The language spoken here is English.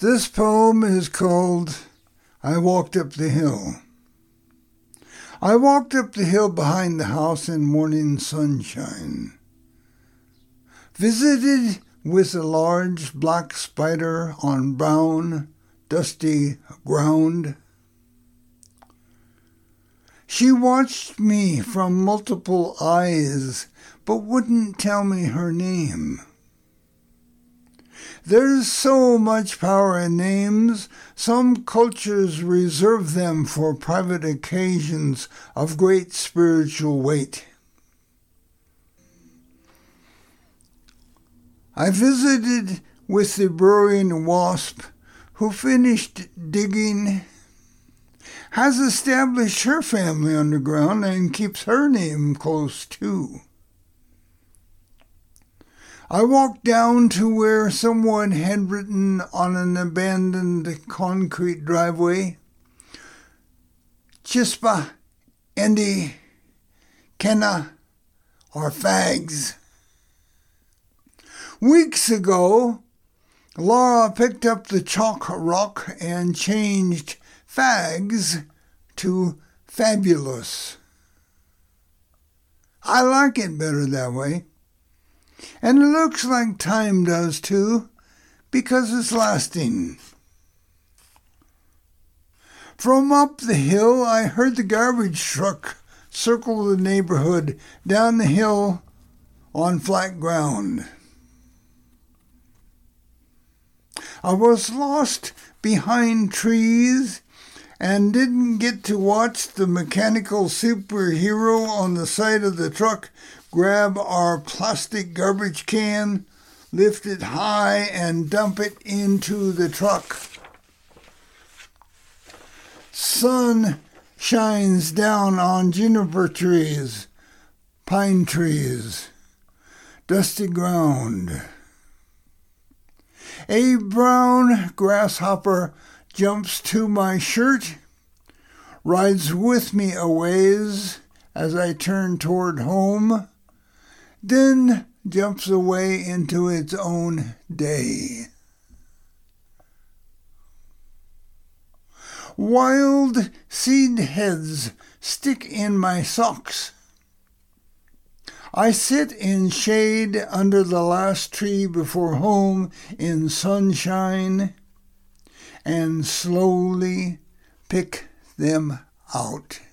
This poem is called I Walked Up the Hill. I walked up the hill behind the house in morning sunshine. Visited with a large black spider on brown, dusty ground. She watched me from multiple eyes, but wouldn't tell me her name. There's so much power in names, some cultures reserve them for private occasions of great spiritual weight. I visited with the burrowing wasp who finished digging, has established her family underground, and keeps her name close too. I walked down to where someone had written on an abandoned concrete driveway, Chispa, Andy, Kenna, or Fags. Weeks ago, Laura picked up the chalk rock and changed Fags to Fabulous. I like it better that way. And it looks like time does too, because it's lasting. From up the hill, I heard the garbage truck circle the neighborhood down the hill on flat ground. I was lost behind trees and didn't get to watch the mechanical superhero on the side of the truck grab our plastic garbage can, lift it high, and dump it into the truck. Sun shines down on juniper trees, pine trees, dusty ground. A brown grasshopper jumps to my shirt, rides with me a ways as I turn toward home, then jumps away into its own day. Wild seed heads stick in my socks. I sit in shade under the last tree before home in sunshine and slowly pick them out.